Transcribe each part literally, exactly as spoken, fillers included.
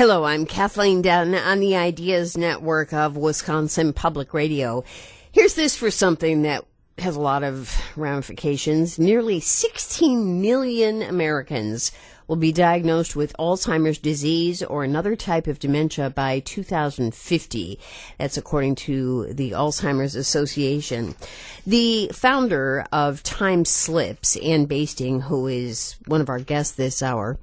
Hello, I'm Kathleen Dunn on the Ideas Network of Wisconsin Public Radio. Here's this for something that has a lot of ramifications. Nearly sixteen million Americans will be diagnosed with Alzheimer's disease or another type of dementia by two thousand fifty. That's according to the Alzheimer's Association. The founder of Time Slips, Ann Basting, who is one of our guests this hour,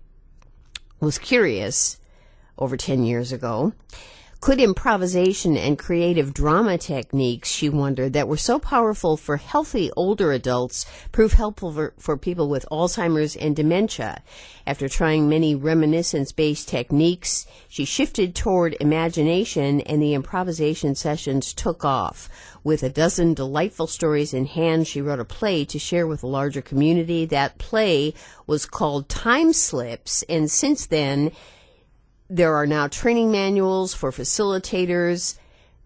was curious over ten years ago. Could improvisation and creative drama techniques, she wondered, that were so powerful for healthy older adults prove helpful for, for people with Alzheimer's and dementia? After trying many reminiscence-based techniques, she shifted toward imagination, and the improvisation sessions took off. With a dozen delightful stories in hand, she wrote a play to share with a larger community. That play was called Time Slips, and since then, there are now training manuals for facilitators.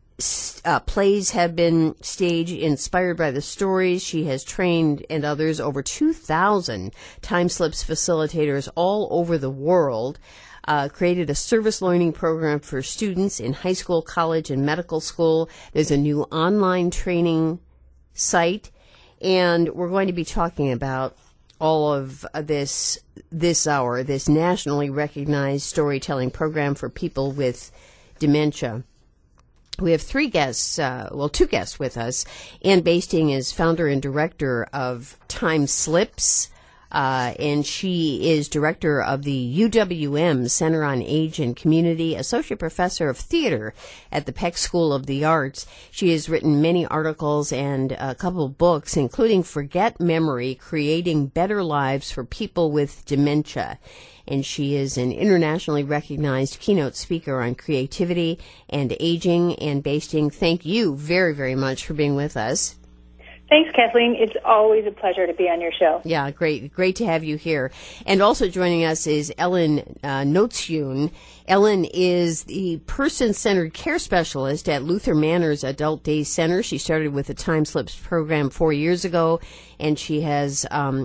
Uh, plays have been staged inspired by the stories. She has trained, and others, over two thousand Time Slips facilitators all over the world. Uh, created a service learning program for students in high school, college, and medical school. There's a new online training site, and we're going to be talking about all of this this hour, this nationally recognized storytelling program for people with dementia. We have three guests, uh, well, two guests with us. Ann Basting is founder and director of Time Slips, uh, and she is director of the U W M Center on Age and Community, associate professor of theater at the Peck School of the Arts. She has written many articles and a couple of books, including Forget Memory, Creating Better Lives for People with Dementia. And she is an internationally recognized keynote speaker on creativity and aging. Ann Basting, thank you very, very much for being with us. Thanks, Kathleen. It's always a pleasure to be on your show. Yeah, great. Great to have you here. And also joining us is Ellen uh, Notsiun. Ellen is the person-centered care specialist at Luther Manor's Adult Day Center. She started with the Time Slips program four years ago, and she has um,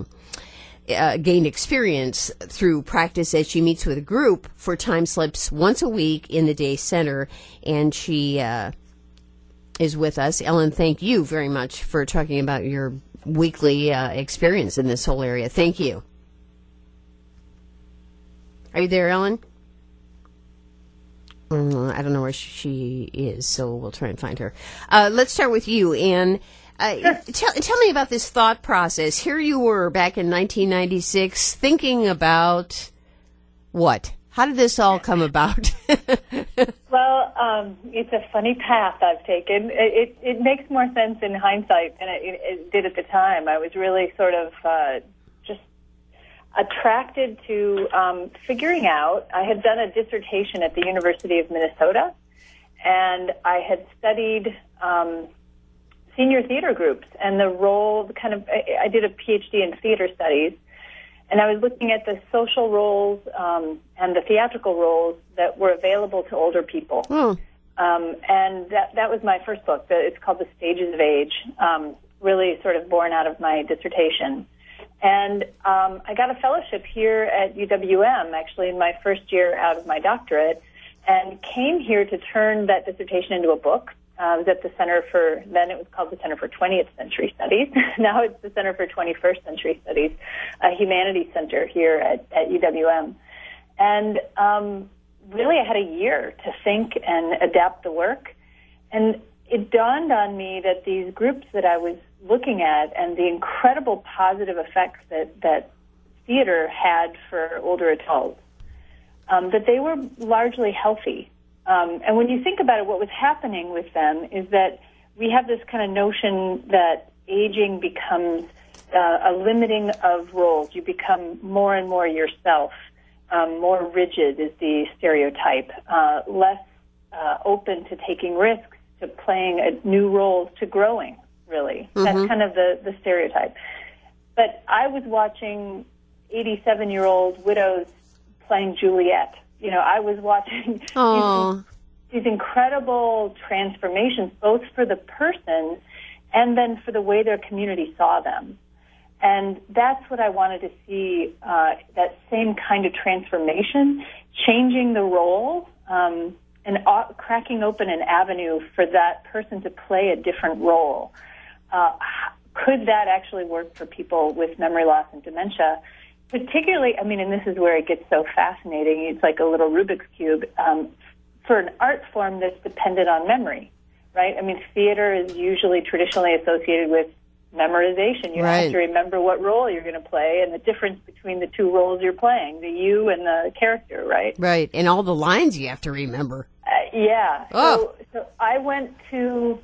uh, gained experience through practice as she meets with a group for Time Slips once a week in the Day Center, and she Uh, is with us. Ellen, thank you very much for talking about your weekly uh, experience in this whole area. Thank you. Are you there, Ellen? Mm, I don't know where she is, so we'll try and find her. Uh, let's start with you, Ann. Uh, sure. tell, tell me about this thought process. Here you were back in nineteen ninety-six thinking about what? How did this all come about? Well, um, it's a funny path I've taken. It, it, it makes more sense in hindsight than it, it did at the time. I was really sort of uh, just attracted to um, figuring out. I had done a dissertation at the University of Minnesota, and I had studied um, senior theater groups and the role, kind of, I, I did a PhD in theater studies. And I was looking at the social roles um, and the theatrical roles that were available to older people. Oh. Um, and that, that was my first book. It's called The Stages of Age, um, really sort of born out of my dissertation. And um, I got a fellowship here at U W M, actually, in my first year out of my doctorate, and came here to turn that dissertation into a book. Uh, I was at the Center for, then it was called the Center for twentieth Century Studies. Now it's the Center for twenty-first Century Studies, a humanities center here at, at U W M. And um, really I had a year to think and adapt the work. And it dawned on me that these groups that I was looking at and the incredible positive effects that, that theater had for older adults, um, that they were largely healthy. Um, and when you think about it, what was happening with them is that we have this kind of notion that aging becomes uh, a limiting of roles. You become more and more yourself. Um, more rigid is the stereotype, uh, less uh, open to taking risks, to playing a new roles, to growing, really. Mm-hmm. That's kind of the, the stereotype. But I was watching eighty-seven-year-old widows playing Juliet. You know, I was watching these, these incredible transformations, both for the person and then for the way their community saw them. And that's what I wanted to see, uh, that same kind of transformation, changing the role, um, and uh, cracking open an avenue for that person to play a different role. Uh, could that actually work for people with memory loss and dementia? Particularly, I mean, and this is where it gets so fascinating, it's like a little Rubik's Cube, um, for an art form that's dependent on memory, right? I mean, theater is usually traditionally associated with memorization. You right. have to remember what role you're going to play and the difference between the two roles you're playing, the you and the character, right? Right, and all the lines you have to remember. Uh, yeah. Oh. So, so I went to,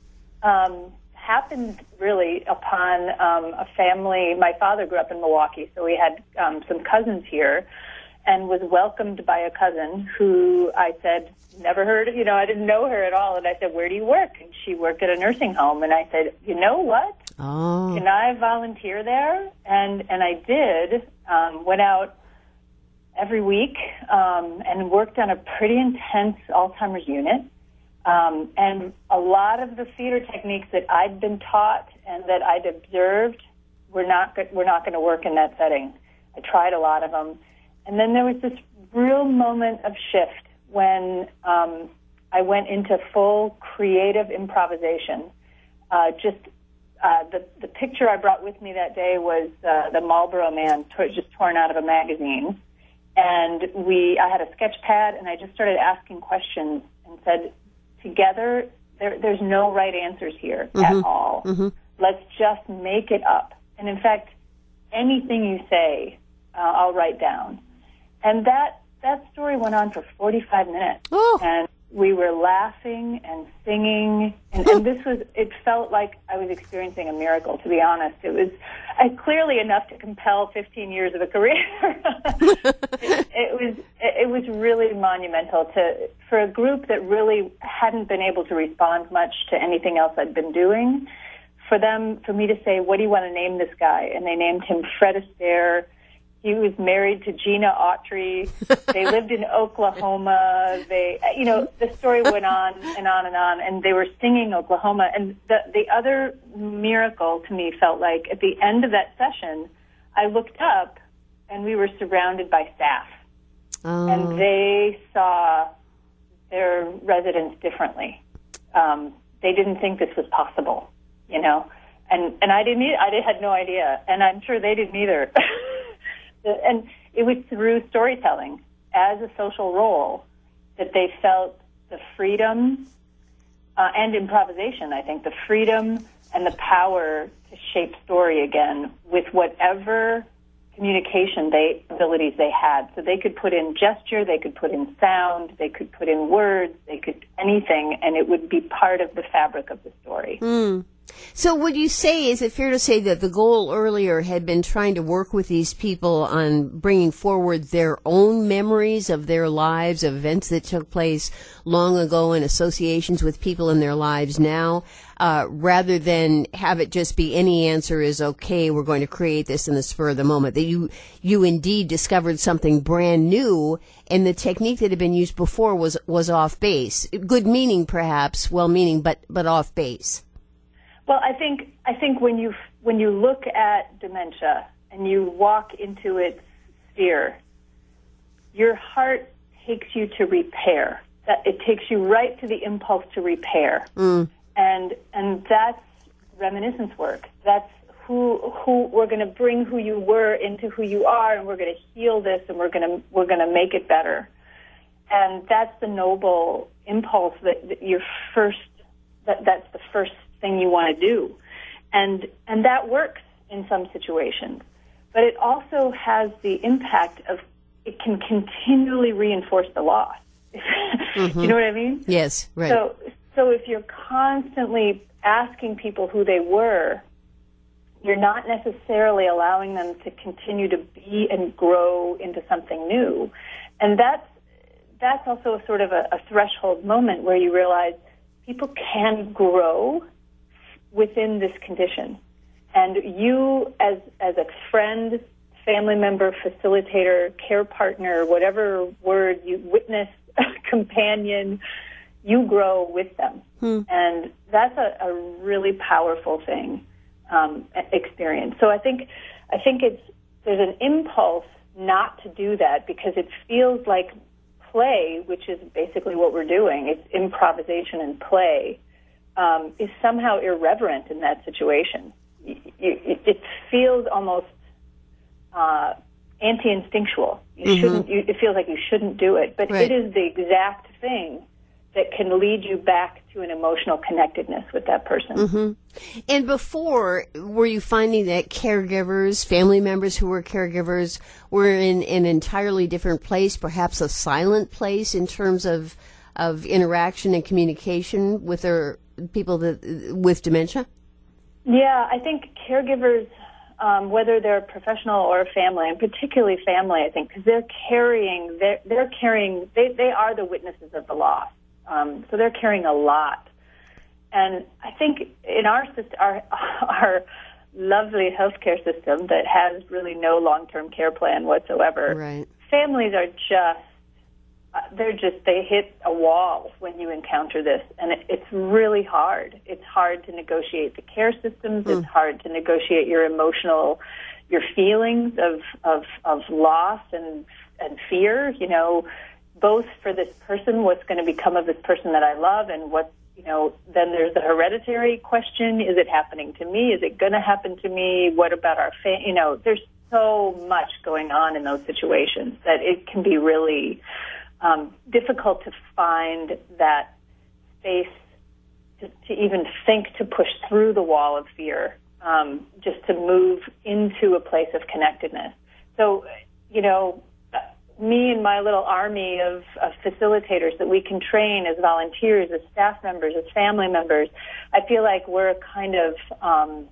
um, happened really upon um, a family. My father grew up in Milwaukee, so we had um, some cousins here, and was welcomed by a cousin who I said, never heard, you know, I didn't know her at all. And I said, where do you work? And she worked at a nursing home. And I said, you know what? Oh. Can I volunteer there? And and I did. Um, went out every week um, and worked on a pretty intense Alzheimer's unit. Um, and a lot of the theater techniques that I'd been taught and that I'd observed were not go- were not going to work in that setting. I tried a lot of them. And then there was this real moment of shift when um, I went into full creative improvisation. Uh, just uh, the the picture I brought with me that day was uh, the Marlboro Man, t- just torn out of a magazine. And we, I had a sketch pad, and I just started asking questions and said, together, there, there's no right answers here mm-hmm. at all. Mm-hmm. Let's just make it up. And in fact, anything you say, uh, I'll write down. And that that story went on for forty-five minutes. Oh. And we were laughing and singing. And, and this was, it felt like I was experiencing a miracle, to be honest. It was uh, clearly enough to compel fifteen years of a career. it, it was it was really monumental to for a group that really hadn't been able to respond much to anything else I'd been doing. For them, for me to say, what do you want to name this guy? And they named him Fred Astaire. He was married to Gina Autry. They lived in Oklahoma. They, you know, the story went on and on and on, and they were singing Oklahoma. And the the other miracle to me felt like at the end of that session, I looked up, and we were surrounded by staff, oh. and they saw their residents differently. Um, they didn't think this was possible, you know, and and I didn't. I did, had no idea, and I'm sure they didn't either. And it was through storytelling as a social role that they felt the freedom uh, and improvisation, I think, the freedom and the power to shape story again with whatever communication they abilities they had. So they could put in gesture, they could put in sound, they could put in words, they could anything, and it would be part of the fabric of the story. Mm. So would you say, is it fair to say that the goal earlier had been trying to work with these people on bringing forward their own memories of their lives, of events that took place long ago and associations with people in their lives now, uh, rather than have it just be any answer is okay, we're going to create this in the spur of the moment, that you, you indeed discovered something brand new and the technique that had been used before was, was off base. Good meaning perhaps, well meaning, but, but off base. Well, I think I think when you when you look at dementia and you walk into its sphere, your heart takes you to repair. That it takes you right to the impulse to repair, mm. and and that's reminiscence work. That's who who we're going to bring who you were into who you are, and we're going to heal this, and we're going to we're going to make it better. And that's the noble impulse that, that your first that that's the first thing you want to do, and and that works in some situations, but it also has the impact of it can continually reinforce the loss. Mm-hmm. You know what I mean? Yes, right. So so if you're constantly asking people who they were, you're not necessarily allowing them to continue to be and grow into something new, and that's that's also a sort of a, a threshold moment where you realize people can grow within this condition. And you, as as a friend, family member, facilitator, care partner, whatever word you witness, companion, you grow with them. Hmm. And that's a, a really powerful thing um, experience. So I think I think it's there's an impulse not to do that because it feels like play, which is basically what we're doing. It's improvisation and play, um, is somehow irreverent in that situation. You, you, it feels almost uh, anti-instinctual. You mm-hmm. shouldn't. You, it feels like you shouldn't do it, but right. it is the exact thing that can lead you back to an emotional connectedness with that person. Mm-hmm. And before, were you finding that caregivers, family members who were caregivers, were in an entirely different place, perhaps a silent place in terms of of interaction and communication with their people that with dementia? Yeah, I think caregivers, um, whether they're professional or family, and particularly family, I think, because they're carrying, they're, they're carrying, they, they are the witnesses of the loss. Um, so they're carrying a lot. And I think in our system, our, our lovely healthcare system that has really no long-term care plan whatsoever, right. families are just, uh, they're just, they hit a wall when you encounter this. And it, it's really hard. It's hard to negotiate the care systems. Mm. It's hard to negotiate your emotional, your feelings of, of, of loss and, and fear, you know, both for this person, what's going to become of this person that I love, and what, you know, then there's the hereditary question. Is it happening to me? Is it going to happen to me? What about our family? You know, there's so much going on in those situations that it can be really um, difficult to find that space to, to even think to push through the wall of fear, um, just to move into a place of connectedness. So, you know, me and my little army of, of facilitators that we can train as volunteers, as staff members, as family members, I feel like we're a kind of um,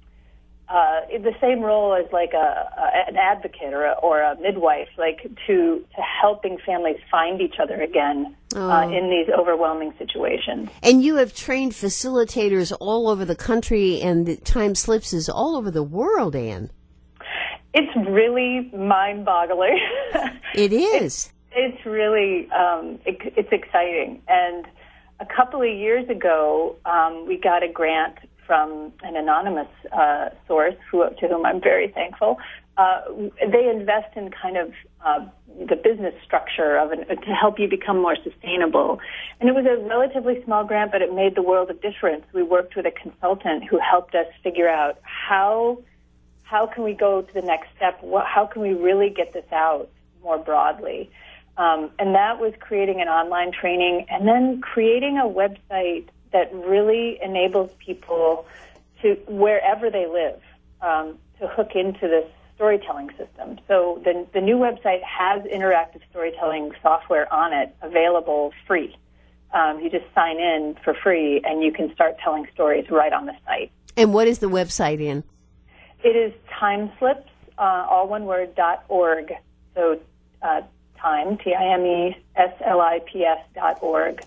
uh, in the same role as like a, a an advocate or a, or a midwife, like to to helping families find each other again oh. uh, in these overwhelming situations. And you have trained facilitators all over the country, and the Time Slips is all over the world, Anne. It's really mind-boggling. It is. It's, it's really, um, it, it's exciting. And a couple of years ago, um, we got a grant from an anonymous uh, source, who, to whom I'm very thankful. Uh, they invest in kind of uh, the business structure of an, to help you become more sustainable. And it was a relatively small grant, but it made the world of difference. We worked with a consultant who helped us figure out how... How can we go to the next step? How can we really get this out more broadly? Um, and that was creating an online training and then creating a website that really enables people to, wherever they live, um, to hook into this storytelling system. So the, the new website has interactive storytelling software on it, available free. Um, you just sign in for free, and you can start telling stories right on the site. And what is the website, Anne? It is Timeslips, uh, all one word, dot org. So uh, time, T I M E S L I P S dot org.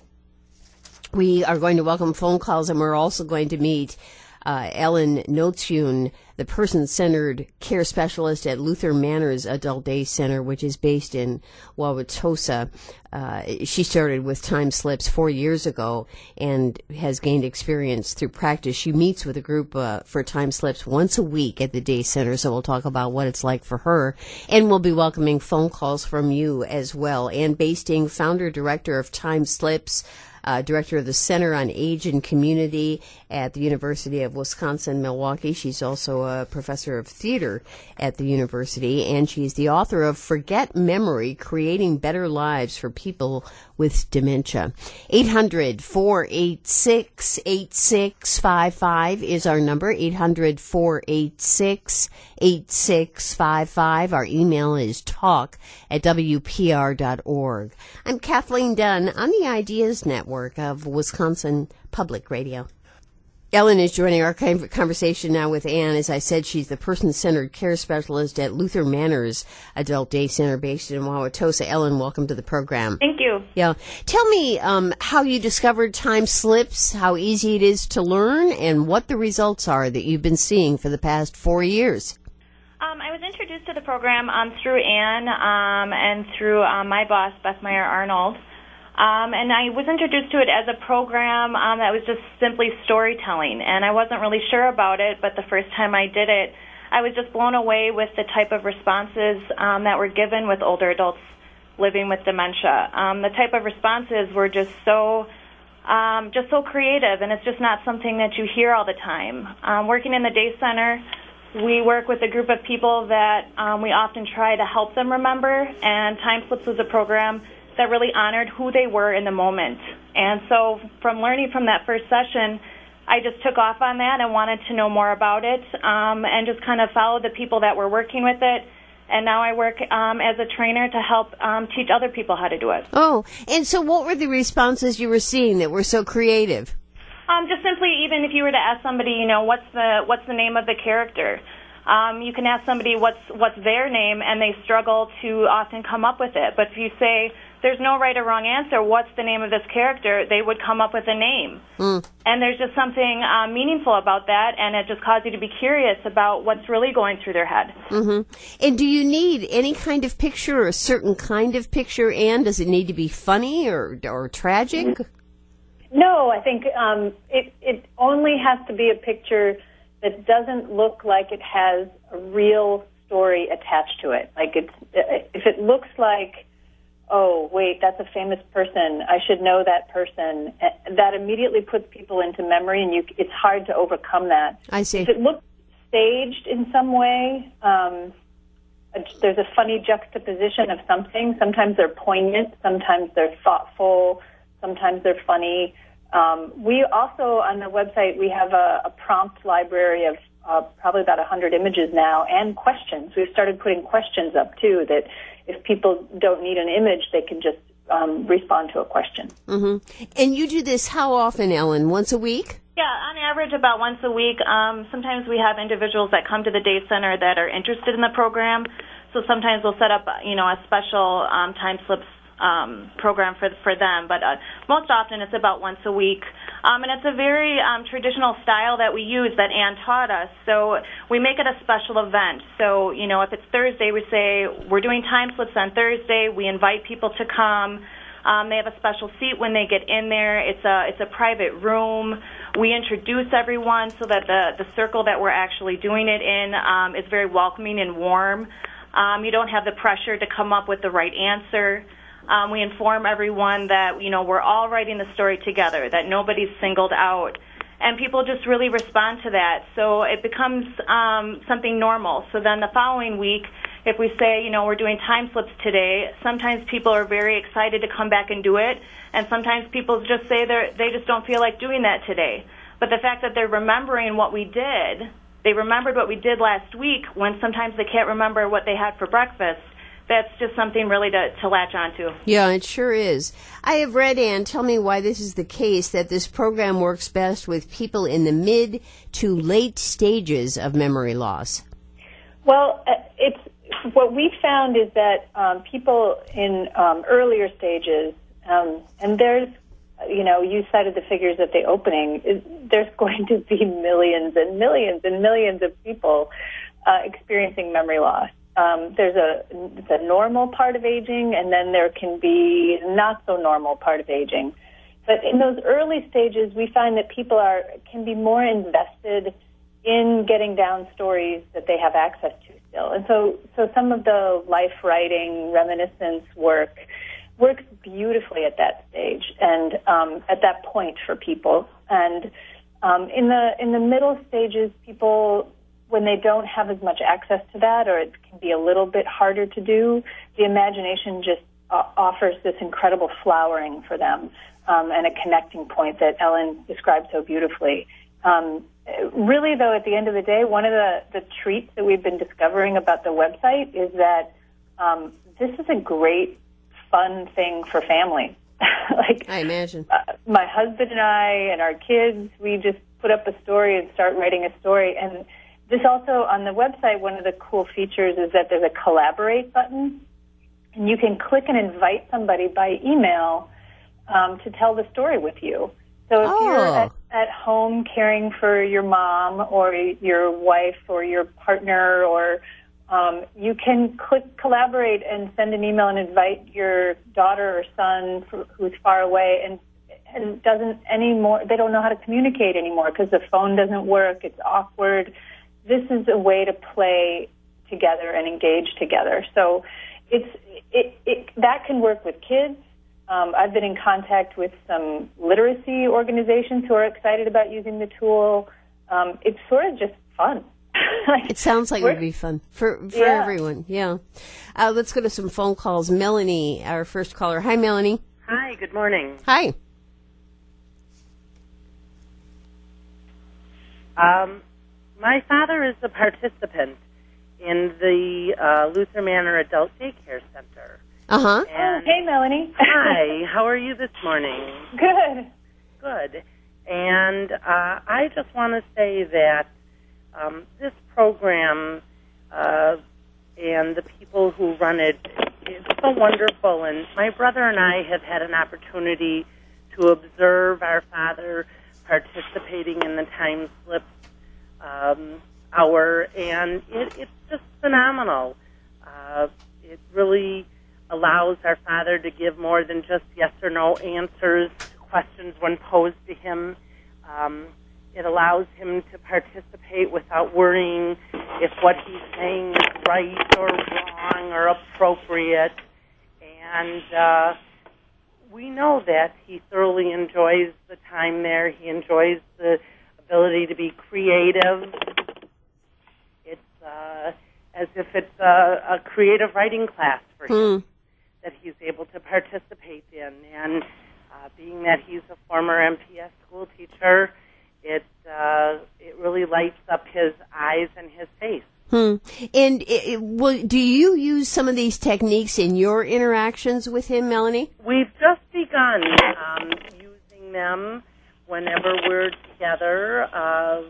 We are going to welcome phone calls, and we're also going to meet uh, Ellen Notsiun, the person-centered care specialist at Luther Manors Adult Day Center, which is based in Wauwatosa. Uh, she started with Time Slips four years ago and has gained experience through practice. She meets with a group uh, for Time Slips once a week at the Day Center, so we'll talk about what it's like for her. And we'll be welcoming phone calls from you as well. Ann Basting, founder, director of Time Slips, Uh, director of the Center on Age and Community at the University of Wisconsin-Milwaukee. She's also a professor of theater at the university, and she's the author of Forget Memory, Creating Better Lives for People with Dementia. eight hundred, four eight six, eight six five five is our number, eight hundred, four eight six, eight six five five. Our email is talk at W P R dot org. I'm Kathleen Dunn on the Ideas Network of Wisconsin Public Radio. Ellen is joining our conversation now with Anne. As I said, she's the person-centered care specialist at Luther Manors Adult Day Center based in Wauwatosa. Ellen, welcome to the program. Thank you. Yeah. Tell me um, how you discovered Time Slips, how easy it is to learn, and what the results are that you've been seeing for the past four years. Um, I was introduced to the program um, through Anne um, and through um, my boss, Beth Meyer Arnold. Um, and I was introduced to it as a program um, that was just simply storytelling, and I wasn't really sure about it, but the first time I did it, I was just blown away with the type of responses um, that were given with older adults living with dementia. Um, the type of responses were just so um, just so creative, and it's just not something that you hear all the time. Um, working in the day center, we work with a group of people that um, we often try to help them remember, and Time Slips was a program that really honored who they were in the moment. And so from learning from that first session, I just took off on that and wanted to know more about it um, and just kind of followed the people that were working with it. And now I work um, as a trainer to help um, teach other people how to do it. Oh, and so what were the responses you were seeing that were so creative? Um, just simply, even if you were to ask somebody, you know, what's the what's the name of the character? Um, you can ask somebody what's what's their name, and they struggle to often come up with it. But if you say, there's no right or wrong answer, what's the name of this character, they would come up with a name. Mm. And there's just something uh, meaningful about that, and it just caused you to be curious about what's really going through their head. Mm-hmm. And do you need any kind of picture, or a certain kind of picture, and does it need to be funny or, or tragic? No, I think um, it, it only has to be a picture that doesn't look like it has a real story attached to it. Like it's, if it looks like, oh, wait, that's a famous person, I should know that person, that immediately puts people into memory, and you, it's hard to overcome that. I see. If it looks staged in some way, um, there's a funny juxtaposition of something. Sometimes they're poignant, sometimes they're thoughtful, sometimes they're funny. Um, we also, on the website, we have a, a prompt library of uh, probably about one hundred images now, and questions. We've started putting questions up, too, that if people don't need an image, they can just um, respond to a question. Mm-hmm. And you do this how often, Ellen? Once a week? Yeah, on average about once a week. Um, sometimes we have individuals that come to the day center that are interested in the program. So sometimes we'll set up, you know, a special um, Time Slips um, program for for them. But uh, most often it's about once a week. Um, and it's a very um, traditional style that we use that Ann taught us. So we make it a special event. So, you know, if it's Thursday, we say we're doing Time Slips on Thursday. We invite people to come. Um, they have a special seat when they get in there. It's a it's a private room. We introduce everyone so that the, the circle that we're actually doing it in um, is very welcoming and warm. Um, you don't have the pressure to come up with the right answer. Um, we inform everyone that, you know, we're all writing the story together, that nobody's singled out. And people just really respond to that. So it becomes um, something normal. So then the following week, if we say, you know, we're doing Time Slips today, sometimes people are very excited to come back and do it. And sometimes people just say they they just don't feel like doing that today. But the fact that they're remembering what we did, they remembered what we did last week when sometimes they can't remember what they had for breakfast, that's just something really to, to latch onto. Yeah, it sure is. I have read, Ann, tell me why this is the case, that this program works best with people in the mid to late stages of memory loss. Well, it's what we found is that um, people in um, earlier stages, um, and there's, you know, you cited the figures at the opening, is, there's going to be millions and millions and millions of people uh, experiencing memory loss. Um, there's a, it's a normal part of aging, and then there can be not so normal part of aging. But in those early stages, we find that people are can be more invested in getting down stories that they have access to still. And so, so some of the life writing, reminiscence work works beautifully at that stage and um, at that point for people. And um, in the in the middle stages, people, when they don't have as much access to that, or it can be a little bit harder to do, the imagination just uh, offers this incredible flowering for them um, and a connecting point that Ellen described so beautifully. Um, really, though, at the end of the day, one of the, the treats that we've been discovering about the website is that um, this is a great, fun thing for families. Like, I imagine. Uh, my husband and I and our kids, we just put up a story and start writing a story. And this also, on the website, one of the cool features is that there's a collaborate button, and you can click and invite somebody by email um, to tell the story with you. So if oh. you're at, at home caring for your mom or your wife or your partner or Um, you can click collaborate and send an email and invite your daughter or son who's far away, and and doesn't anymore. They don't know how to communicate anymore because the phone doesn't work. It's awkward. This is a way to play together and engage together. So it's it, it that can work with kids. Um, I've been in contact with some literacy organizations who are excited about using the tool. Um, it's sort of just fun. It sounds like it would be fun for for yeah. everyone. Yeah. Uh, let's go to some phone calls. Melanie, our first caller. Hi, Melanie. Hi. Good morning. Hi. Um, my father is a participant in the uh, Luther Manor Adult Daycare Center. Uh-huh. Oh, hey, Melanie. Hi. How are you this morning? Good. Good. And uh, I just want to say that um, this program uh, and the people who run it is so wonderful. And my brother and I have had an opportunity to observe our father participating in the time slip um, hour, and it, it's just phenomenal. Uh, it really allows our father to give more than just yes or no answers to questions when posed to him. Um, it allows him to participate without worrying if what he's saying is right or wrong or appropriate. And uh, we know that he thoroughly enjoys the time there. He enjoys the ability to be creative. It's uh, as if it's a, a creative writing class for him. Hmm. That he's able to participate in. And uh, being that he's a former M P S school teacher, it uh, it really lights up his eyes and his face. Hmm. And it, it, well, do you use some of these techniques in your interactions with him, Melanie? We've just begun um, using them whenever we're together, uh,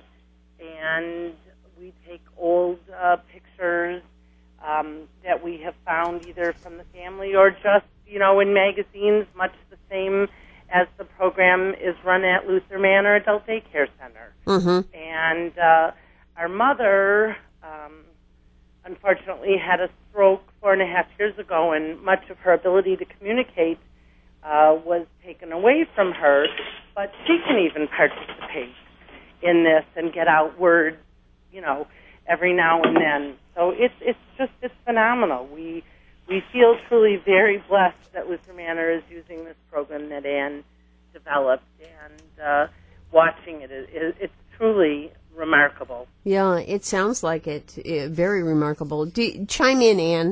and we take old uh, pictures Um, that we have found either from the family or just, you know, in magazines, much the same as the program is run at Luther Manor Adult Daycare Center. Mm-hmm. And uh, our mother, um, unfortunately, had a stroke four and a half years ago, and much of her ability to communicate uh, was taken away from her. But she can even participate in this and get out words, you know, every now and then. So it's it's just it's phenomenal. We we feel truly very blessed that Luther Manor is using this program that Ann developed, and uh, watching it, it it's truly remarkable. Yeah, it sounds like it. Uh, very remarkable. Do, chime in, Ann.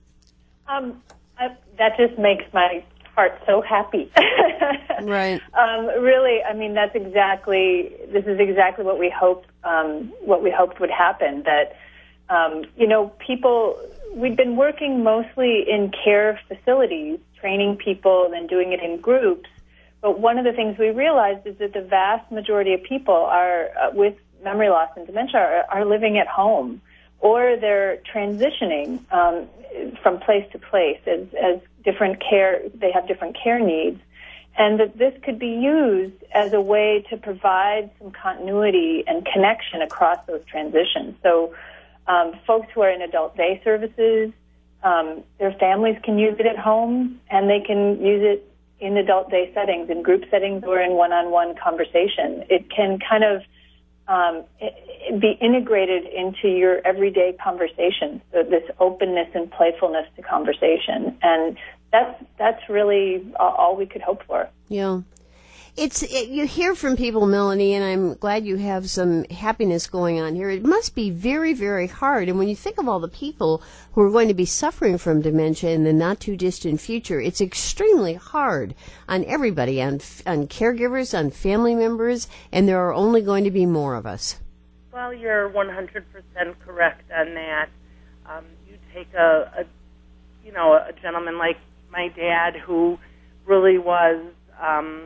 Um, I, that just makes my heart so happy. Right. Um, really, I mean, that's exactly. This is exactly what we hoped. Um, what we hoped would happen. That. Um, you know, people, we've been working mostly in care facilities, training people and doing it in groups. But one of the things we realized is that the vast majority of people are uh, with memory loss and dementia are, are living at home, or they're transitioning um, from place to place as, as different care, they have different care needs. And that this could be used as a way to provide some continuity and connection across those transitions. So, Um, folks who are in adult day services, um, their families can use it at home, and they can use it in adult day settings, in group settings, or in one-on-one conversation. It can kind of um, it, it be integrated into your everyday conversation, so this openness and playfulness to conversation. And that's, that's really all we could hope for. Yeah. It's it, you hear from people, Melanie, and I'm glad you have some happiness going on here. It must be very, very hard. And when you think of all the people who are going to be suffering from dementia in the not-too-distant future, it's extremely hard on everybody, on, on caregivers, on family members, and there are only going to be more of us. Well, you're one hundred percent correct on that. Um, you take a, a, you know, a gentleman like my dad who really was... Um,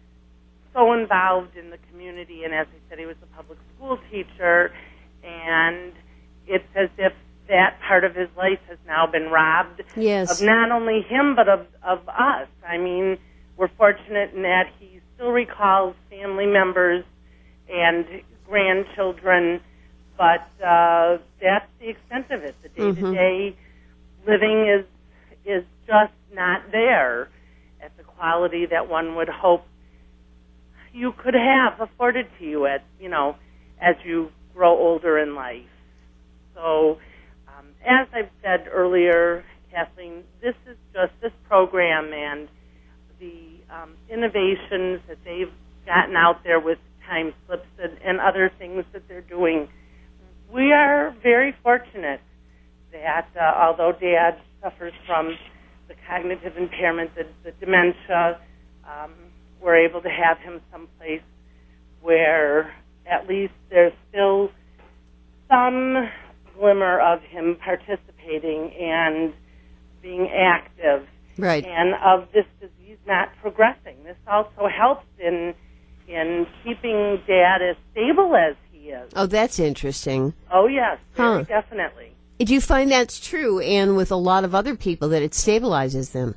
so involved in the community, and as I said, he was a public school teacher, and it's as if that part of his life has now been robbed yes. of not only him, but of, of us. I mean, we're fortunate in that he still recalls family members and grandchildren but uh, that's the extent of it. The day-to-day mm-hmm. living is is just not there at the quality that one would hope you could have afforded to you at, you know, as you grow older in life. So, um, as I've said earlier, Kathleen, this is just this program and the um, innovations that they've gotten out there with time slips and, and other things that they're doing. We are very fortunate that uh, although Dad suffers from the cognitive impairment, the, the dementia, um, we're able to have him someplace where at least there's still some glimmer of him participating and being active, right, and of this disease not progressing. This also helps in in keeping Dad as stable as he is. Oh, that's interesting. Oh, yes, very huh. definitely. Do you find that's true, and with a lot of other people, that it stabilizes them?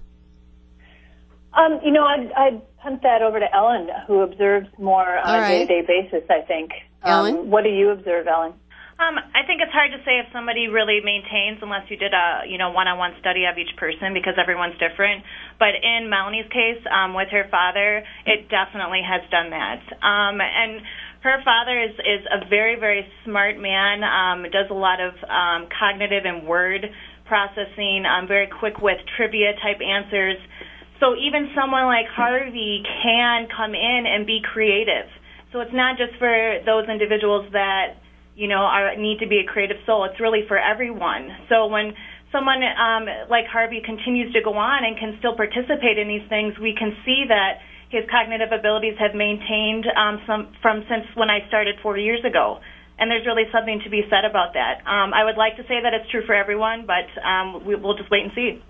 Um, you know, I'd, I'd punt that over to Ellen, who observes more on All a right. day-to-day basis, I think. Ellen? Um, what do you observe, Ellen? Um, I think it's hard to say if somebody really maintains unless you did a you know one-on-one study of each person because everyone's different. But in Melanie's case, um, with her father, it definitely has done that. Um, and her father is, is a very, very smart man, um, does a lot of um, cognitive and word processing, um, very quick with trivia-type answers. So even someone like Harvey can come in and be creative. So it's not just for those individuals that you know, are, need to be a creative soul. It's really for everyone. So when someone um, like Harvey continues to go on and can still participate in these things, we can see that his cognitive abilities have maintained um, some, from since when I started four years ago. And there's really something to be said about that. Um, I would like to say that it's true for everyone, but um, we, we'll just wait and see.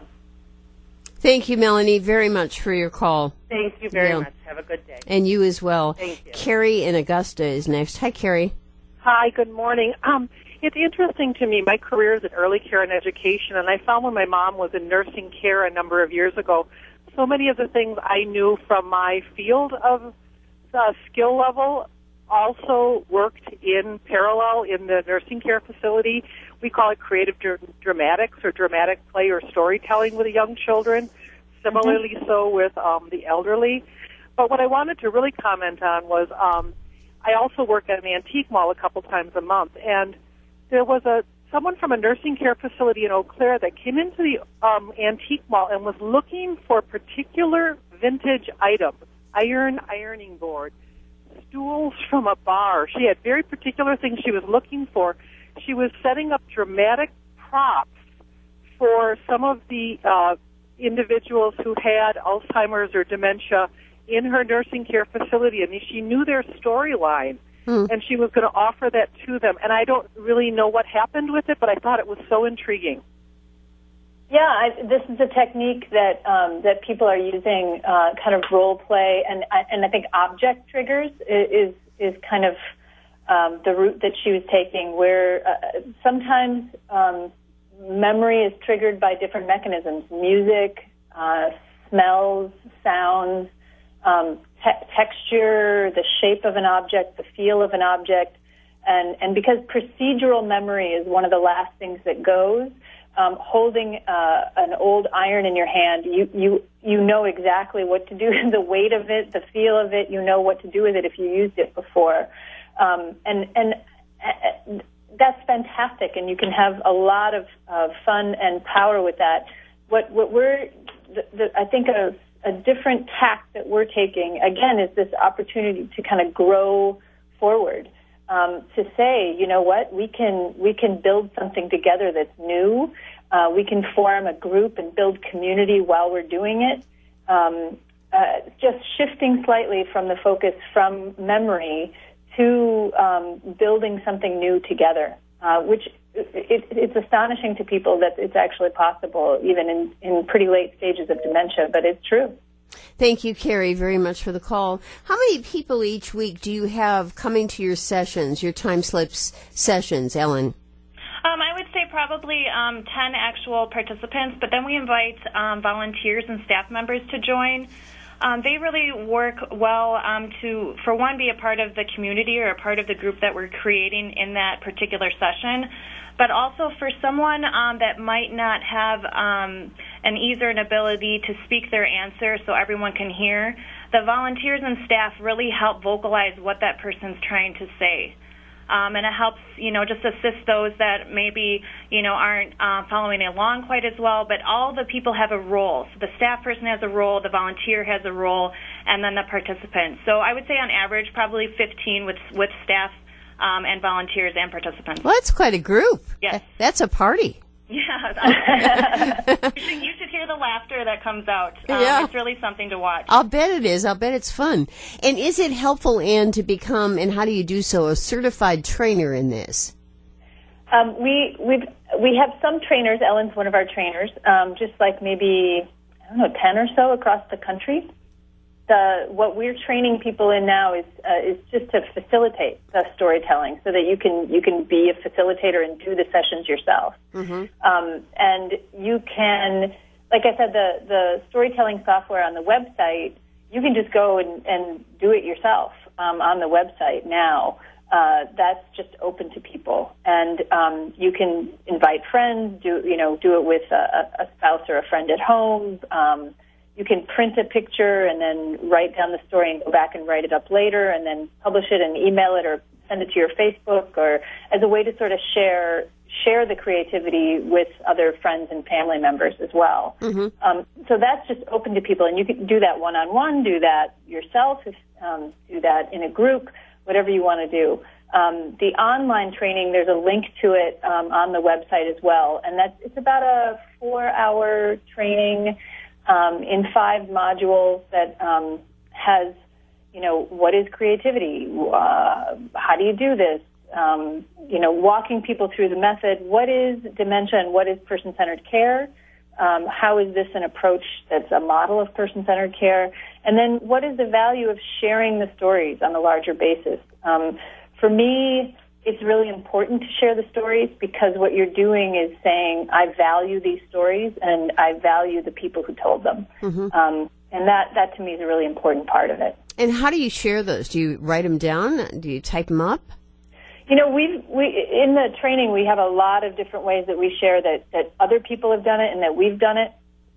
Thank you, Melanie, very much for your call. Thank you very yeah. much. Have a good day. And you as well. Thank you. Carrie in Augusta is next. Hi, Carrie. Hi, good morning. Um, it's interesting to me. My career is in early care and education, and I found when my mom was in nursing care a number of years ago, so many of the things I knew from my field of uh, skill level also worked in parallel in the nursing care facility. We call it creative dr- dramatics or dramatic play or storytelling with the young children, similarly mm-hmm. so with um, the elderly. But what I wanted to really comment on was um, I also work at an antique mall a couple times a month, and there was a someone from a nursing care facility in Eau Claire that came into the um, antique mall and was looking for particular vintage items, iron ironing board, stools from a bar. She had very particular things she was looking for. She was setting up dramatic props for some of the uh, individuals who had Alzheimer's or dementia in her nursing care facility, and she knew their storyline, mm. and she was going to offer that to them. And I don't really know what happened with it, but I thought it was so intriguing. Yeah, I, this is a technique that um, that people are using, uh, kind of role play, and and I think object triggers is is kind of um, the route that she was taking, where uh, sometimes um, memory is triggered by different mechanisms: music, uh, smells, sounds. Um, te- texture, the shape of an object, the feel of an object, and, and because procedural memory is one of the last things that goes, um, holding uh, an old iron in your hand, you, you you know exactly what to do, the weight of it, the feel of it, you know what to do with it if you used it before. Um, and and uh, that's fantastic, and you can have a lot of uh, fun and power with that. What, what we're, the, the, I think, a A different tack that we're taking, again, is this opportunity to kind of grow forward, um, to say, you know what, we can we can build something together that's new. Uh, we can form a group and build community while we're doing it. Um, uh, just shifting slightly from the focus from memory to um, building something new together, uh, which it, it's astonishing to people that it's actually possible, even in, in pretty late stages of dementia, but it's true. Thank you, Carrie, very much for the call. How many people each week do you have coming to your sessions, your time slips sessions, Ellen? Um, I would say probably um, ten actual participants, but then we invite um, volunteers and staff members to join. Um, they really work well um, to, for one, be a part of the community or a part of the group that we're creating in that particular session, but also for someone um, that might not have um, an ease or an ability to speak their answer so everyone can hear. The volunteers and staff really help vocalize what that person's trying to say. Um, and it helps, you know, just assist those that maybe, you know, aren't uh, following along quite as well. But all the people have a role. So the staff person has a role, the volunteer has a role, and then the participants. So I would say on average probably fifteen with with staff um, and volunteers and participants. Well, that's quite a group. Yes. That's a party. Yeah. you, should, you should hear the laughter that comes out. Um, yeah. It's really something to watch. I'll bet it is. I'll bet it's fun. And is it helpful, Anne, to become, and how do you do so, a certified trainer in this? Um, we we've, we have some trainers. Ellen's one of our trainers, um, just like maybe, I don't know, ten or so across the country. The, what we're training people in now is uh, is just to facilitate the storytelling, so that you can you can be a facilitator and do the sessions yourself. Mm-hmm. Um, and you can, like I said, the the storytelling software on the website, you can just go and, and do it yourself um, on the website now. Uh, that's just open to people, and um, you can invite friends. Do you know? Do it with a, a spouse or a friend at home. Um, You can print a picture and then write down the story and go back and write it up later and then publish it and email it or send it to your Facebook, or as a way to sort of share share the creativity with other friends and family members as well. Mm-hmm. Um, so that's just open to people, and you can do that one-on-one, do that yourself, if, um, do that in a group, whatever you want to do. Um, the online training, there's a link to it um, on the website as well, and that's it's about a four-hour training Um, in five modules that um, has, you know, what is creativity? Uh, how do you do this? Um, you know, walking people through the method. What is dementia and what is person-centered care? Um, how is this an approach that's a model of person-centered care? And then what is the value of sharing the stories on a larger basis? Um, for me, it's really important to share the stories, because what you're doing is saying, I value these stories and I value the people who told them. Mm-hmm. Um, and that, that to me is a really important part of it. And how do you share those? Do you write them down? Do you type them up? You know, we we in the training, we have a lot of different ways that we share that, that other people have done it and that we've done it.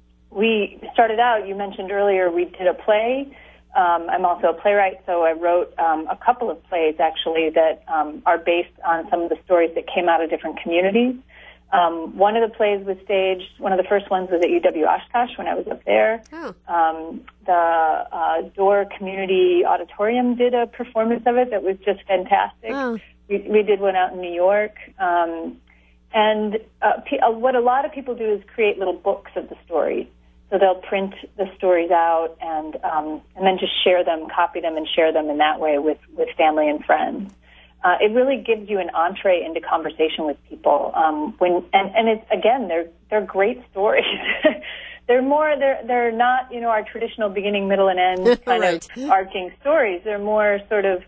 We started out, you mentioned earlier, we did a play. Um, I'm also a playwright, so I wrote um, a couple of plays, actually, that um, are based on some of the stories that came out of different communities. Um, one of the plays was staged, one of the first ones was at U W Oshkosh when I was up there. Oh. Um, the uh, Door Community Auditorium did a performance of it that was just fantastic. Oh. We, we did one out in New York. Um, and uh, p- uh, what a lot of people do is create little books of the stories. So they'll print the stories out and um, and then just share them, copy them, and share them in that way with, with family and friends. Uh, it really gives you an entree into conversation with people. Um, when and, and it's again, they're they're great stories. they're more they're they're not you know our traditional beginning, middle, and end kind right. of arcing stories. They're more sort of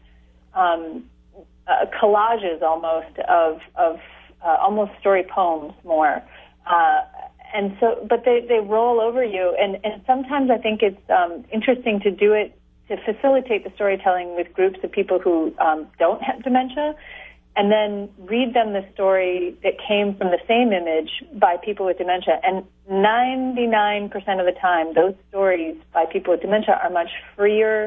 um, uh, collages almost of of uh, almost story poems more. Uh, And so, but they, they roll over you, and, and sometimes I think it's um, interesting to do it to facilitate the storytelling with groups of people who um, don't have dementia, and then read them the story that came from the same image by people with dementia. And ninety-nine percent of the time, those stories by people with dementia are much freer,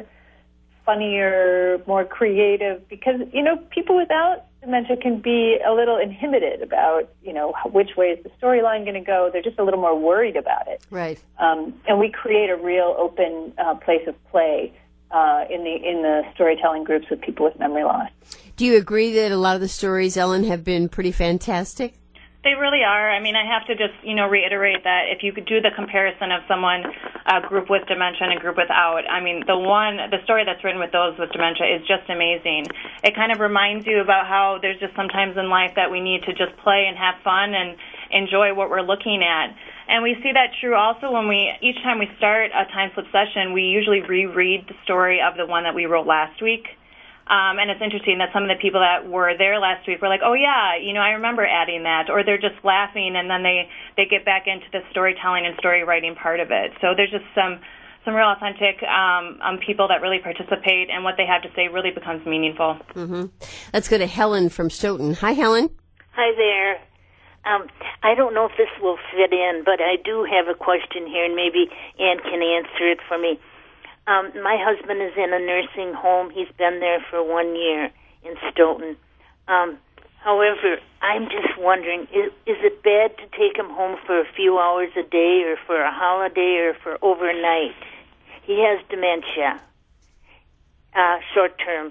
funnier, more creative, because, you know, people without dementia can be a little inhibited about, you know, which way is the storyline going to go. They're just a little more worried about it. Right. Um, and we create a real open uh, place of play uh, in the in the storytelling groups with people with memory loss. Do you agree that a lot of the stories, Ellen, have been pretty fantastic? They really are. I mean, I have to just, you know, reiterate that if you could do the comparison of someone, a group with dementia and a group without, I mean, the one, the story that's written with those with dementia is just amazing. It kind of reminds you about how there's just sometimes in life that we need to just play and have fun and enjoy what we're looking at. And we see that true also when we, each time we start a time slip session, we usually reread the story of the one that we wrote last week. Um, and it's interesting that some of the people that were there last week were like, oh, yeah, you know, I remember adding that. Or they're just laughing, and then they, they get back into the storytelling and story writing part of it. So there's just some some real authentic um, um, people that really participate, and what they have to say really becomes meaningful. Mm-hmm. Let's go to Helen from Stoughton. Hi, Helen. Hi there. Um, I don't know if this will fit in, but I do have a question here, and maybe Ann can answer it for me. Um, my husband is in a nursing home. He's been there for one year in Stoughton. Um, however, I'm just wondering, is, is it bad to take him home for a few hours a day or for a holiday or for overnight? He has dementia, uh, short term.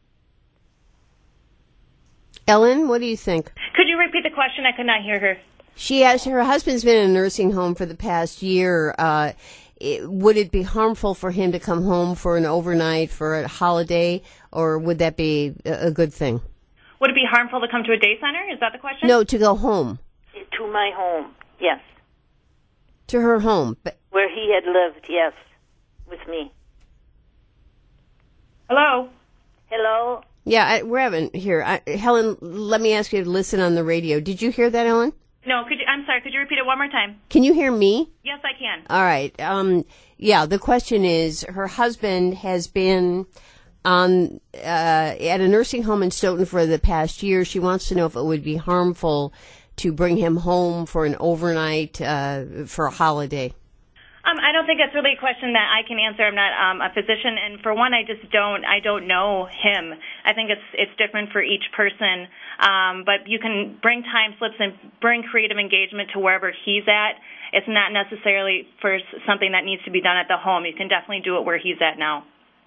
Ellen, what do you think? Could you repeat the question? I could not hear her. She has, her husband's been in a nursing home for the past year. Uh, it, would it be harmful for him to come home for an overnight, for a holiday, or would that be a, a good thing? Would it be harmful to come to a day center? Is that the question? No, to go home. To my home, yes. To her home. But where he had lived, yes, with me. Hello? Hello? Yeah, I, we're having here. I, Helen, let me ask you to listen on the radio. Did you hear that, Ellen? No, could you, I'm sorry. Could you repeat it one more time? Can you hear me? Yes, I can. All right. Um, yeah, the question is, her husband has been on uh, at a nursing home in Stoughton for the past year. She wants to know if it would be harmful to bring him home for an overnight, uh, for a holiday. Um, I don't think that's really a question that I can answer. I'm not um, a physician, and for one, I just don't. I don't know him. I think it's it's different for each person. Um, but you can bring time slips and bring creative engagement to wherever he's at. It's not necessarily for something that needs to be done at the home. You can definitely do it where he's at now.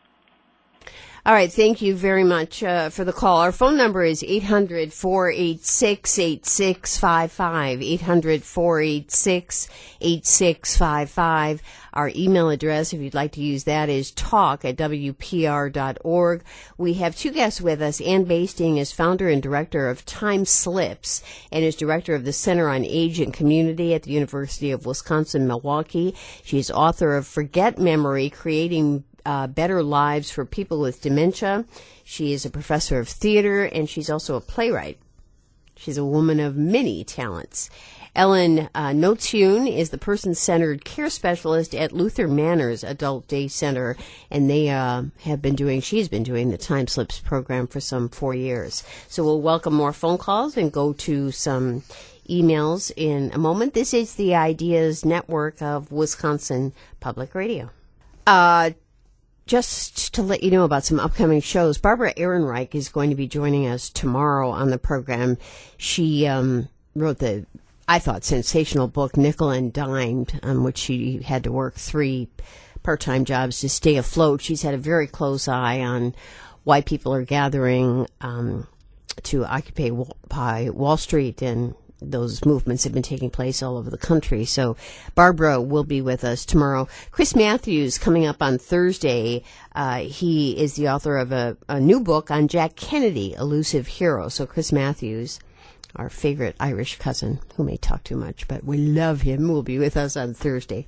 All right. Thank you very much uh, for the call. Our phone number is eight hundred, four eight six, eight six five five, eight hundred, four eight six, eight six five five. Our email address, if you'd like to use that, is talk at w p r dot org. We have two guests with us. Ann Basting is founder and director of Time Slips and is director of the Center on Age and Community at the University of Wisconsin-Milwaukee. She's author of Forget Memory, Creating Uh, Better Lives for People with Dementia. She is a professor of theater, and she's also a playwright. She's a woman of many talents. Ellen uh, Notsiun is the person-centered care specialist at Luther Manors Adult Day Center, and they uh, have been doing, she's been doing the Time Slips program for some four years. So we'll welcome more phone calls and go to some emails in a moment. This is the Ideas Network of Wisconsin Public Radio. Uh, Just to let you know about some upcoming shows, Barbara Ehrenreich is going to be joining us tomorrow on the program. She um, wrote the, I thought, sensational book, Nickel and Dimed, on which she had to work three part-time jobs to stay afloat. She's had a very close eye on why people are gathering um, to occupy Wall Street, and those movements have been taking place all over the country. So Barbara will be with us tomorrow. Chris Matthews coming up on Thursday. Uh, he is the author of a, a new book on Jack Kennedy, Elusive Hero. So Chris Matthews, our favorite Irish cousin, who may talk too much, but we love him, will be with us on Thursday.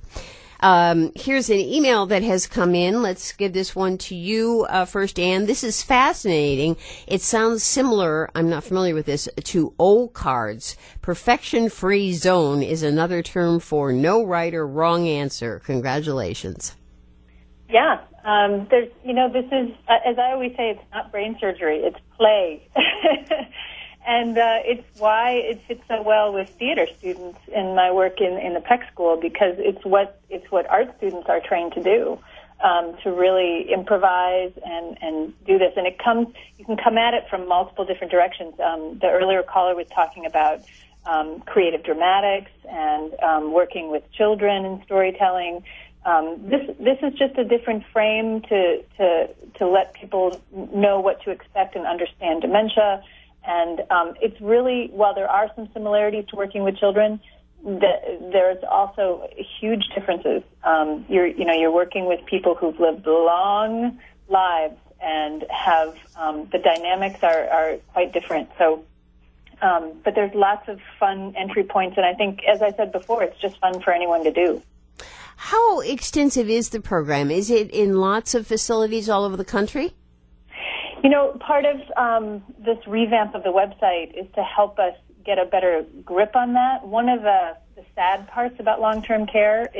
Um, here's an email that has come in. Let's give this one to you uh, first, Ann. This is fascinating. It sounds similar, I'm not familiar with this, to O cards. Perfection-free zone is another term for no right or wrong answer. Congratulations. Yeah. Um, there's, you know, this is, uh, as I always say, it's not brain surgery, it's play. And uh, it's why it fits so well with theater students in my work in, in the Peck School, because it's what it's what art students are trained to do, um, to really improvise and, and do this. And it comes, you can come at it from multiple different directions. Um, the earlier caller was talking about um, creative dramatics and um, working with children in storytelling. Um, this this is just a different frame to to to let people know what to expect and understand dementia. And um, it's really, while there are some similarities to working with children, the, there's also huge differences. Um, you're, you know, you're working with people who've lived long lives and have um, the dynamics are, are quite different. So, um, but there's lots of fun entry points, and I think, as I said before, it's just fun for anyone to do. How extensive is the program? Is it in lots of facilities all over the country? You know, part of um, this revamp of the website is to help us get a better grip on that. One of the, the sad parts about long-term care is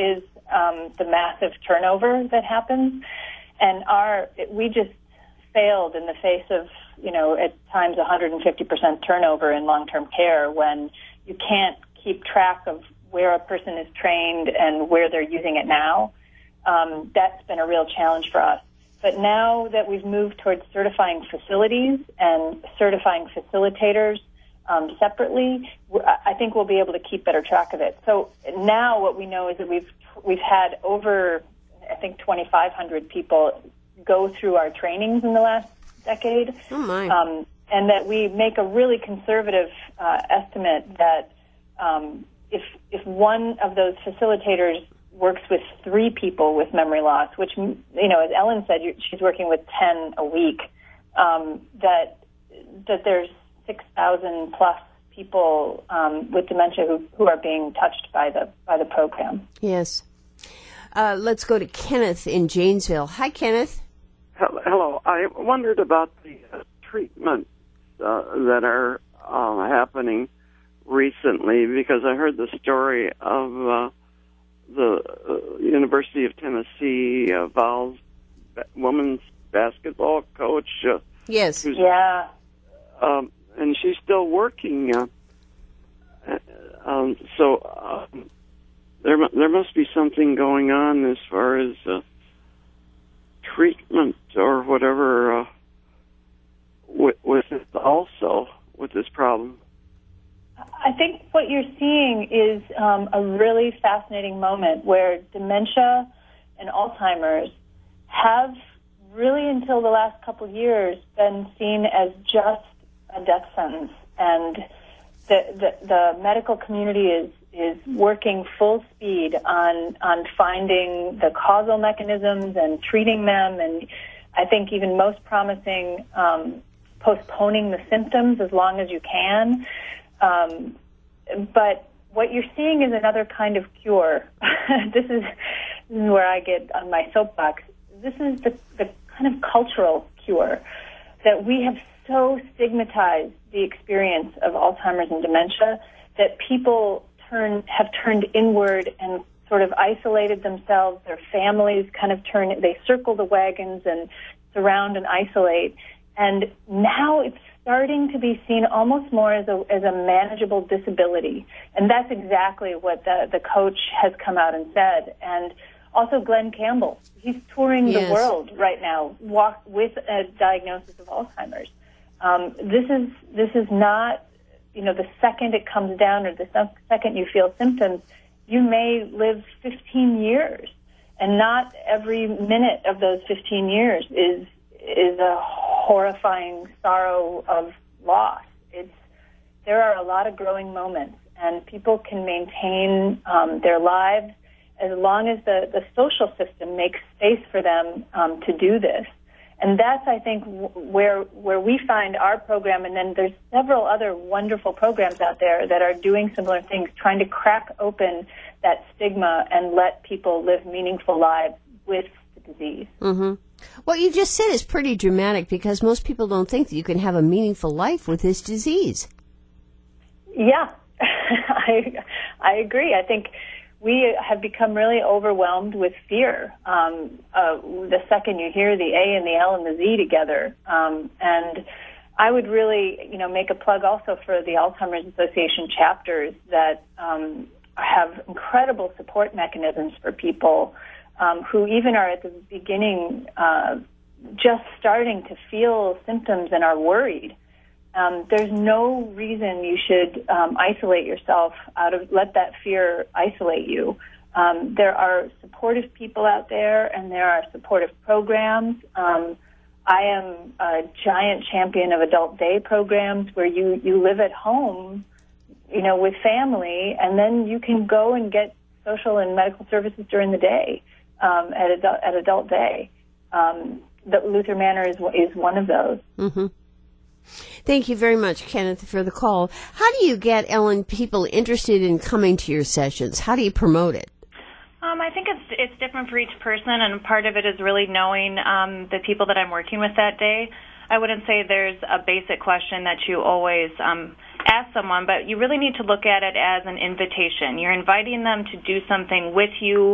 um, the massive turnover that happens. And our we just failed in the face of, you know, at times one hundred fifty percent turnover in long-term care when you can't keep track of where a person is trained and where they're using it now. Um, that's been a real challenge for us. But now that we've moved towards certifying facilities and certifying facilitators um, separately, I think we'll be able to keep better track of it. So now what we know is that we've we've had over, I think, twenty-five hundred people go through our trainings in the last decade. Oh my! Um, and that we make a really conservative uh, estimate that um, if if one of those facilitators works with three people with memory loss, which, you know, as Ellen said, she's working with ten a week, um, that that there's six thousand plus people um, with dementia who, who are being touched by the by the program. Yes. Uh, let's go to Kenneth in Janesville. Hi, Kenneth. Hello. I wondered about the uh, treatments uh, that are uh, happening recently, because I heard the story of uh, the uh, University of Tennessee uh, Vols women's basketball coach. Uh, yes. Yeah. Um, and she's still working. Uh, um, so um, there there must be something going on as far as uh, treatment or whatever uh, with, with it also, with this problem. I think what you're seeing is um, a really fascinating moment where dementia and Alzheimer's have really, until the last couple of years, been seen as just a death sentence. And the, the, the medical community is, is working full speed on, on finding the causal mechanisms and treating them, and I think even most promising, um, postponing the symptoms as long as you can. Um, but what you're seeing is another kind of cure. this, is, this is where I get on my soapbox. This is the, the kind of cultural cure that we have so stigmatized the experience of Alzheimer's and dementia that people turn have turned inward and sort of isolated themselves. Their families kind of turn, they circle the wagons and surround and isolate. And now it's starting to be seen almost more as a as a manageable disability. And that's exactly what the, the coach has come out and said. And also Glenn Campbell, he's touring yes. the world right now walk, with a diagnosis of Alzheimer's. Um, this is this is not, you know, the second it comes down or the second you feel symptoms, you may live fifteen years. And not every minute of those fifteen years is is a horrifying sorrow of loss. It's there are a lot of growing moments, and people can maintain um, their lives as long as the, the social system makes space for them um, to do this. And that's, I think, w- where where we find our program, and then there's several other wonderful programs out there that are doing similar things, trying to crack open that stigma and let people live meaningful lives with the disease. Mm-hmm. What you just said is pretty dramatic, because most people don't think that you can have a meaningful life with this disease. Yeah, I I agree. I think we have become really overwhelmed with fear. Um, uh, the second you hear the A and the L and the Z together, um, and I would really, you know, make a plug also for the Alzheimer's Association chapters that um, have incredible support mechanisms for people um, who even are at the beginning, uh, just starting to feel symptoms and are worried. Um, there's no reason you should um, isolate yourself out of, let that fear isolate you. Um, there are supportive people out there, and there are supportive programs. Um, I am a giant champion of adult day programs where you, you live at home, you know, with family, and then you can go and get social and medical services during the day um, at, adult, at adult day. Um, the Luther Manor is, is one of those. Mm-hmm. Thank you very much, Kenneth, for the call. How do you get, Ellen, people interested in coming to your sessions? How do you promote it? Um, I think it's it's different for each person, and part of it is really knowing um, the people that I'm working with that day. I wouldn't say there's a basic question that you always um, ask someone, but you really need to look at it as an invitation. You're inviting them to do something with you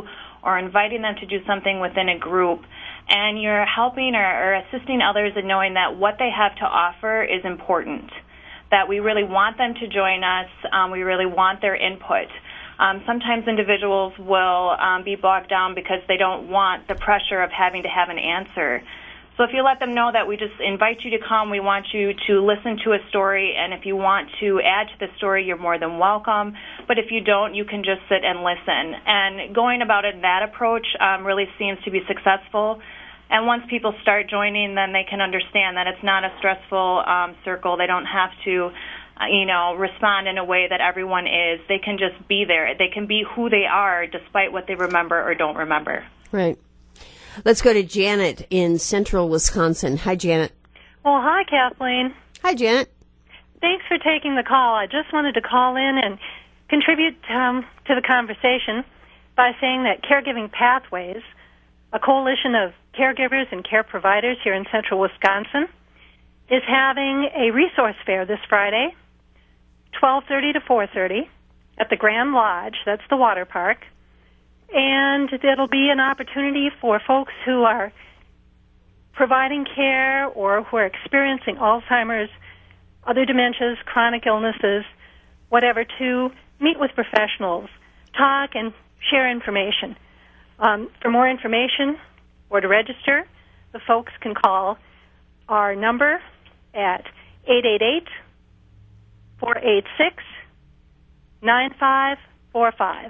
or inviting them to do something within a group, and you're helping or, or assisting others in knowing that what they have to offer is important, that we really want them to join us, um, we really want their input. Um, sometimes individuals will um, be bogged down because they don't want the pressure of having to have an answer. So if you let them know that we just invite you to come, we want you to listen to a story, and if you want to add to the story, you're more than welcome. But if you don't, you can just sit and listen. And going about it in that approach um, really seems to be successful. And once people start joining, then they can understand that it's not a stressful um, circle. They don't have to, uh, you know, respond in a way that everyone is. They can just be there. They can be who they are despite what they remember or don't remember. Right. Let's go to Janet in central Wisconsin. Hi, Janet. Well, hi, Kathleen. Hi, Janet. Thanks for taking the call. I just wanted to call in and contribute um, to the conversation by saying that Caregiving Pathways, a coalition of caregivers and care providers here in central Wisconsin, is having a resource fair this Friday, twelve thirty to four thirty, at the Grand Lodge. That's the water park. And it'll be an opportunity for folks who are providing care or who are experiencing Alzheimer's, other dementias, chronic illnesses, whatever, to meet with professionals, talk, and share information. Um, for more information or to register, the folks can call our number at eight eight eight, four eight six, nine five four five.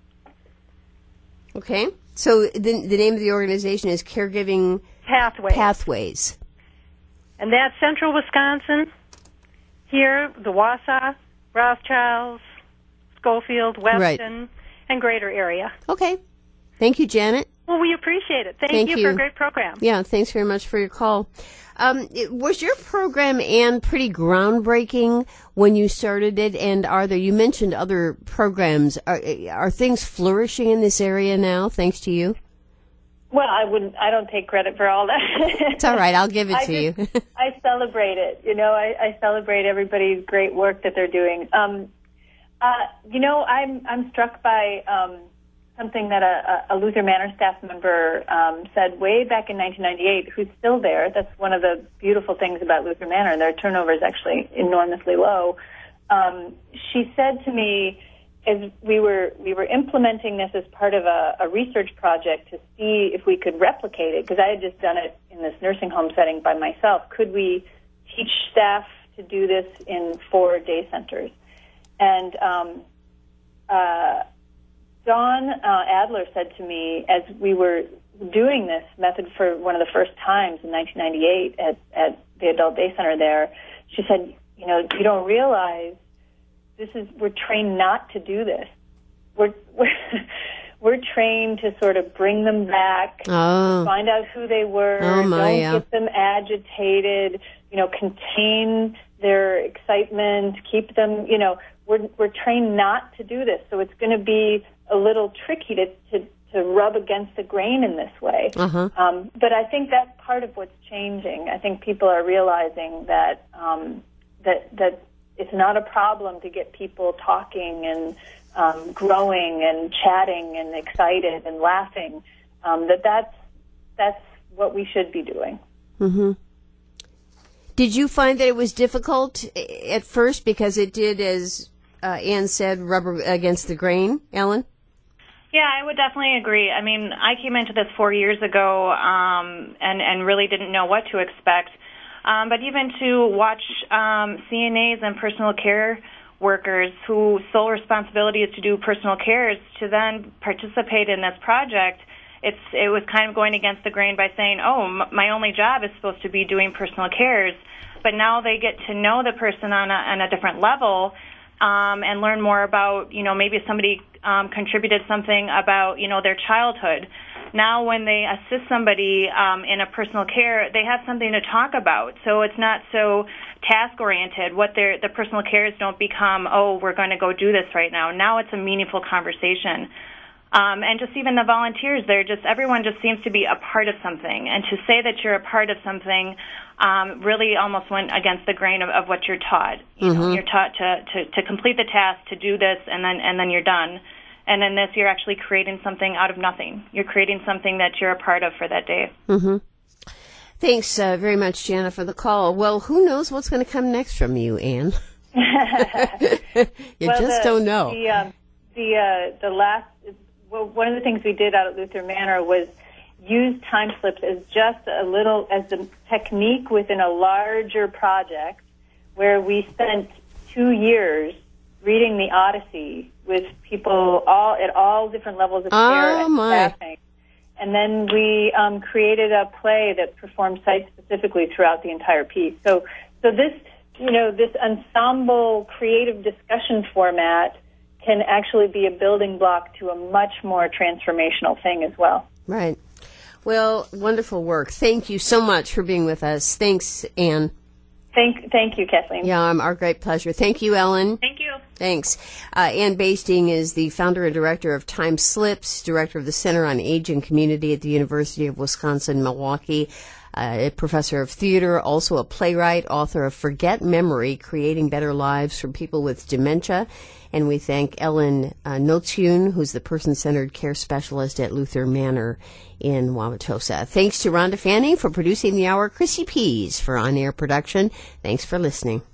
Okay. So the, the name of the organization is Caregiving Pathways. Pathways. And that's central Wisconsin. Here, the Wausau, Rothschilds, Schofield, Weston, right. and greater area. Okay. Thank you, Janet. Well, we appreciate it. Thank, Thank you, you for a great program. Yeah, thanks very much for your call. Um, it, was your program, Ann, pretty groundbreaking when you started it? And are there, you mentioned other programs. Are, are things flourishing in this area now, thanks to you? Well, I wouldn't. I don't take credit for all that. It's all right. I'll give it I to just, you. I celebrate it. You know, I, I celebrate everybody's great work that they're doing. Um, uh, you know, I'm I'm struck by um, something that a, a Luther Manor staff member um, said way back in nineteen ninety-eight, who's still there. That's one of the beautiful things about Luther Manor. Their turnover is actually enormously low. Um, she said to me, as we were we were implementing this as part of a, a research project to see if we could replicate it, because I had just done it in this nursing home setting by myself. Could we teach staff to do this in four day centers? And um, uh, Dawn uh, Adler said to me, as we were doing this method for one of the first times in nineteen ninety-eight at, at the adult day center there, she said, you know, you don't realize this is, we're trained not to do this. We're, we're, we're trained to sort of bring them back, oh. find out who they were, oh my, don't yeah. get them agitated, you know, contain their excitement, keep them, you know, we're, we're trained not to do this. So it's going to be a little tricky to, to, to rub against the grain in this way. Uh-huh. Um, but I think that's part of what's changing. I think people are realizing that, um, that, that, it's not a problem to get people talking and um, growing and chatting and excited and laughing. Um, that that's that's what we should be doing. Mm-hmm. Did you find that it was difficult at first because it did, as uh, Ann said, rubber against the grain, Ellen? Yeah, I would definitely agree. I mean, I came into this four years ago um, and and really didn't know what to expect. Um, but even to watch um, C N As and personal care workers whose sole responsibility is to do personal cares, to then participate in this project, it's it was kind of going against the grain by saying, oh, m- my only job is supposed to be doing personal cares. But now they get to know the person on a, on a different level um, and learn more about, you know, maybe somebody um, contributed something about, you know, their childhood. Now when they assist somebody um, in a personal care, they have something to talk about. So it's not so task-oriented. What their the personal cares don't become, oh, we're going to go do this right now. Now it's a meaningful conversation. Um, and just even the volunteers, they're just, everyone just seems to be a part of something. And to say that you're a part of something um, really almost went against the grain of, of what you're taught. You mm-hmm. know, you're taught to, to, to complete the task, to do this, and then and then you're done. And in this, you're actually creating something out of nothing. You're creating something that you're a part of for that day. Mm-hmm. Thanks uh, very much, Jana, for the call. Well, who knows what's going to come next from you, Anne? you well, just the, don't know. The um, the uh, the last well, one of the things we did out at Luther Manor was use time slips as just a little as a technique within a larger project where we spent two years reading the Odyssey with people all at all different levels of care oh, and my. staffing. And then we um, created a play that performed site-specifically throughout the entire piece. So, so this, you know, this ensemble creative discussion format can actually be a building block to a much more transformational thing as well. Right. Well, wonderful work. Thank you so much for being with us. Thanks, Anne. Thank, thank you, Kathleen. Yeah, um, our great pleasure. Thank you, Ellen. Thank you. Thanks. Uh, Ann Basting is the founder and director of Time Slips, director of the Center on Age and Community at the University of Wisconsin-Milwaukee, uh, a professor of theater, also a playwright, author of Forget Memory, Creating Better Lives for People with Dementia. And we thank Ellen uh, Notune, who's the person-centered care specialist at Luther Manor in Wauwatosa. Thanks to Rhonda Fanning for producing the hour, Chrissy Pease for on-air production. Thanks for listening.